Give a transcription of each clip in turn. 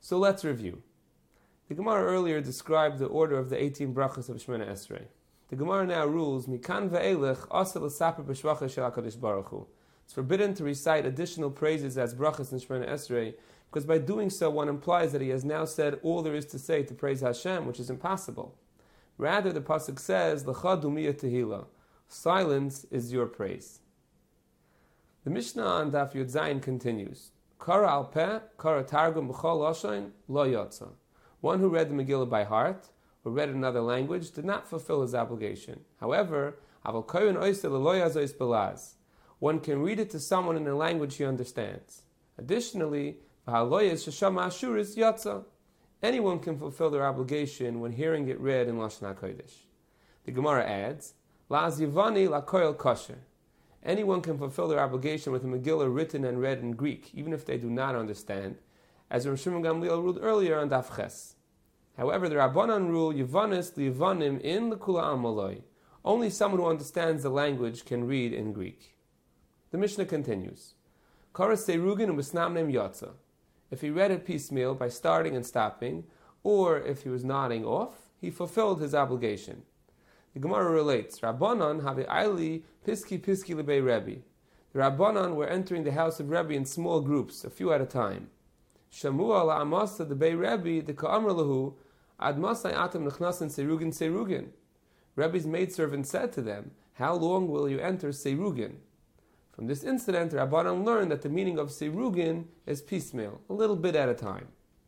So let's review. The Gemara earlier described the order of the 18 brachas of Shemona Esrei. The Gemara now rules, Mikan ve'elech asel l'saper b'shvacha shel HaKadosh Baruch Hu. It's forbidden to recite additional praises as brachas in Shemona Esrei, because by doing so one implies that he has now said all there is to say to praise Hashem, which is impossible. Rather, the pasuk says, L'cha dumiyah tehila. Silence is your praise. The Mishnah on Daf Yud Zayin continues, Kara al peh, kara targum b'chol lashon, lo yotza. One who read the Megillah by heart, or read another language, did not fulfill his obligation. However, aval koyin oiseh lo yazois belaz. One can read it to someone in a language he understands. Additionally, v'haloyes sheshama ashuris yotza. Anyone can fulfill their obligation when hearing it read in Lashon HaKodesh. The Gemara adds, La'az yivani la'koyel kosher. Anyone can fulfill their obligation with a Megillah written and read in Greek, even if they do not understand, as Rav Shimon Gamliel ruled earlier on Daf Ches. However, the Rabbanan rule Yivanis li'Yivanim in l'kula amaloi. Only someone who understands the language can read in Greek. The Mishnah continues, Kara seirugin u'misnamnem yotza. If he read it piecemeal by starting and stopping, or if he was nodding off, he fulfilled his obligation. The Gemara relates, Rabbanan have aili piski lebei Rebbe. The Rabbanan were entering the house of Rebbe in small groups, a few at a time. Shamua la'amasa the bei Rebbe the ka'amr lahu ad masai atam nechnasin seirugin. Rebbe's maidservant said to them, how long will you enter seirugin? From this incident, Rabbanan learned that the meaning of seirugin is piecemeal, a little bit at a time.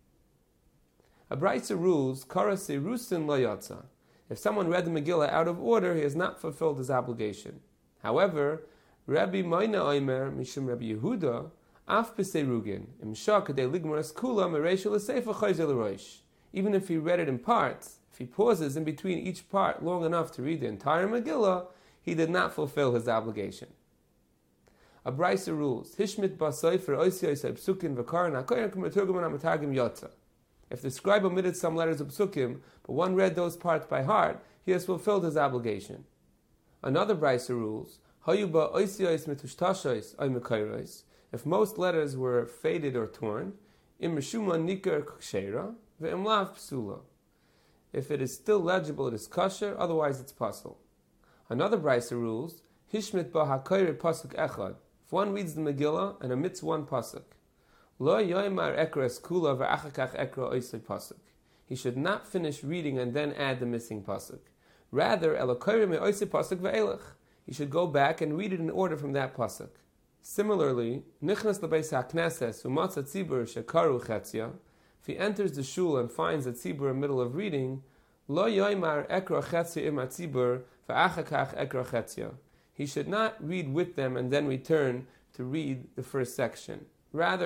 A Braisa rules, kara seirusin lo yotza. If someone read the Megillah out of order, he has not fulfilled his obligation. However, Rabbi Moina Oimer, Mishum Rabbi Yehuda, Af B'Seirugin, Imshah Kadei Ligmaras Kula Mereisha L'Seifa Chayzel L'Roish. Even if he read it in parts, if he pauses in between each part long enough to read the entire Megillah, he did not fulfill his obligation. A Braisa rules, Hishmit B'Soifer Oisei Psukin V'Karan HaKoyen K'Meturgaman HaMatagim Yotza. If the scribe omitted some letters of psukim, but one read those parts by heart, he has fulfilled his obligation. Another Braisa rules, if most letters were faded or torn, if it is still legible, it is kosher, otherwise it's pasul. Another Braisa rules, if one reads the Megillah and omits one pasuk, he should not finish reading and then add the missing pasuk. Rather, he should go back and read it in order from that pasuk. Similarly, if he enters the shul and finds a tzibur in the middle of reading, he should not read with them and then return to read the first section. Rather,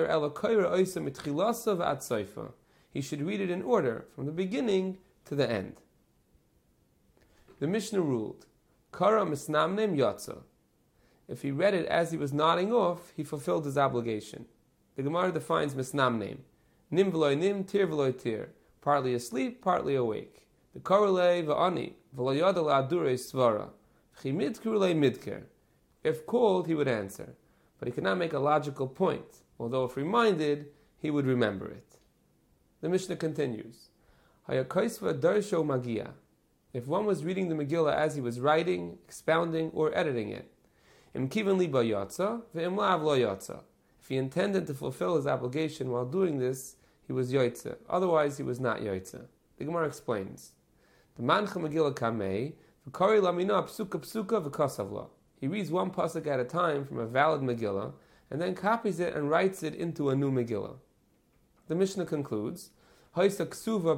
he should read it in order, from the beginning to the end. The Mishnah ruled, Kara misnamnem yotza. If he read it as he was nodding off, he fulfilled his obligation. The Gemara defines misnamnem. Nim v'loy nim, tir v'loy tir. Partly asleep, partly awake. The korelei v'ani, v'lo yada la'adurei svara. V'chimidkur lei midker. If called, he would answer. But he could not make a logical point, although if reminded, he would remember it. The Mishnah continues, Hayakoisva darsho magia. If one was reading the Megillah as he was writing, expounding, or editing it, imkivan liba yotza, ve'imlav lo yotza. If he intended to fulfill his obligation while doing this, he was yotza. Otherwise, he was not yotza. The Gemara explains, the mancha Megillah kamei, v'kari lamina psuka psuka v'kosavla. He reads one pasuk at a time from a valid Megillah, and then copies it and writes it into a new Megillah. The Mishnah concludes, If the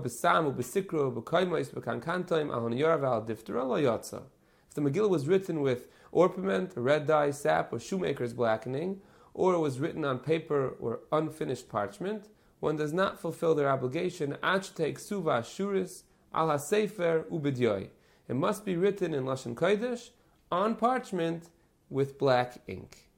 Megillah was written with orpiment, red dye, sap, or shoemaker's blackening, or it was written on paper or unfinished parchment, one does not fulfill their obligation. It must be written in Lashon Kodesh, on parchment, with black ink.